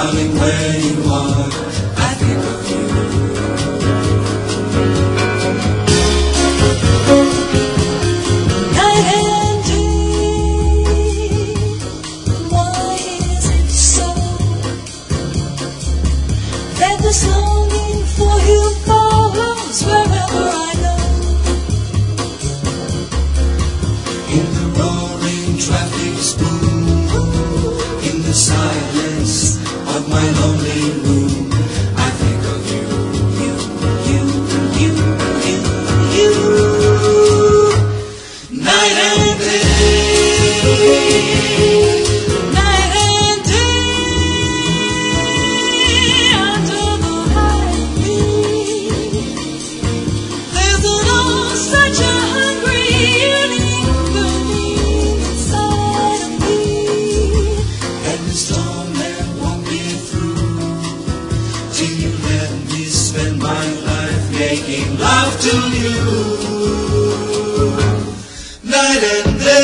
Darling, where you are, I think of you. Night and day, why is it so that this longing for you follows wherever I go? In the roaring traffic's boom, in the silence of my lonely room, I think of you. You. Night and day, Night and day, under the high moon, there's such a hungry yearning burning inside of me. and the storm that won't get through till you let me spend my life making love to you. Night and day.